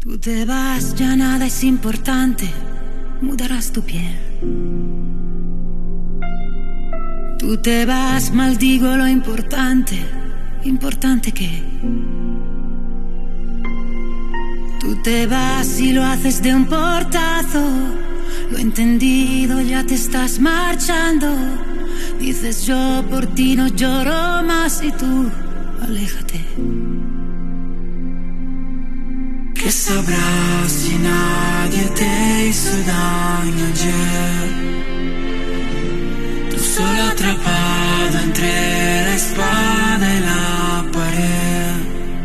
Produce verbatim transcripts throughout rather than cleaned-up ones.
Tú te vas, ya nada es importante, mudarás tu piel. Tú te vas, maldigo lo importante, importante que. Tú te vas y lo haces de un portazo, lo he entendido, ya te estás marchando. Dices yo por ti no lloro más y tú, aléjate. ¿Qué sabrás si nadie te hizo daño ayer? Tú solo atrapado entre la espada y la pared.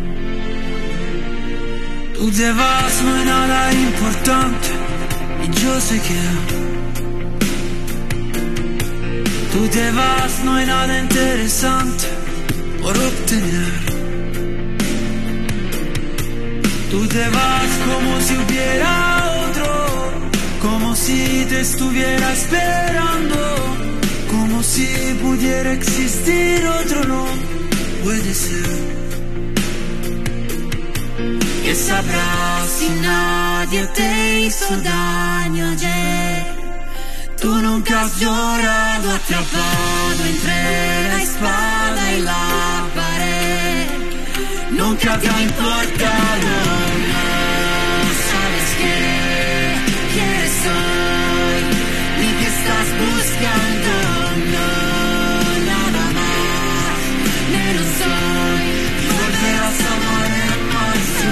Tú te vas, no hay nada importante y yo sé que tú te vas, no hay nada interesante por obtener. Tú te vas como si hubiera otro, como si te estuviera esperando, como si pudiera existir otro, no puede ser. ¿Qué sabrás si nadie te hizo daño ayer? Tú nunca has llorado atrapado entre la espada y la pared. Nunca te ha importado, no sabes qué quieres hoy, ni qué estás buscando, no, nada más, menos hoy, volverás a amar en marzo.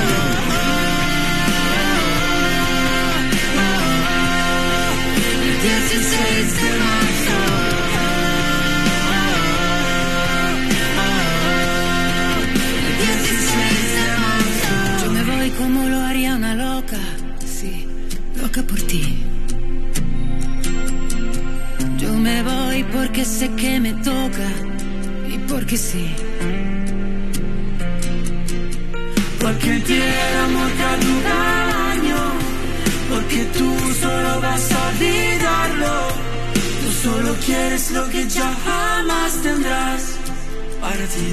Oh, oh, oh, el dieciséis de marzo. Como lo haría una loca, sí, loca por ti. Yo me voy porque sé que me toca y porque sí. Porque el amor cada año, porque tú solo vas a olvidarlo. Tú solo quieres lo que ya jamás tendrás para ti.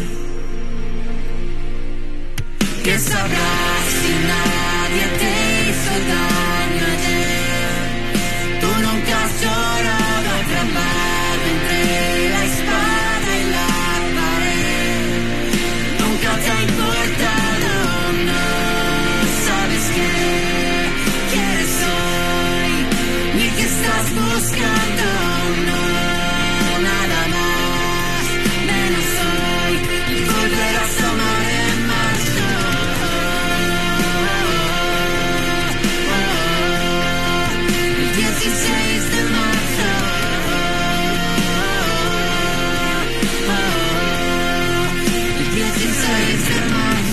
¿Qué sabrás si nadie te hizo daño ayer? Tú nunca has llorado atrapado entre la espada y la pared. Nunca te ha importado, no sabes qué quieres hoy, ni qué estás buscando, no, nada más, menos hoy, y volverás a amar en marzo. dieciséis de marzo. Oh, oh, oh, el dieciséis de marzo.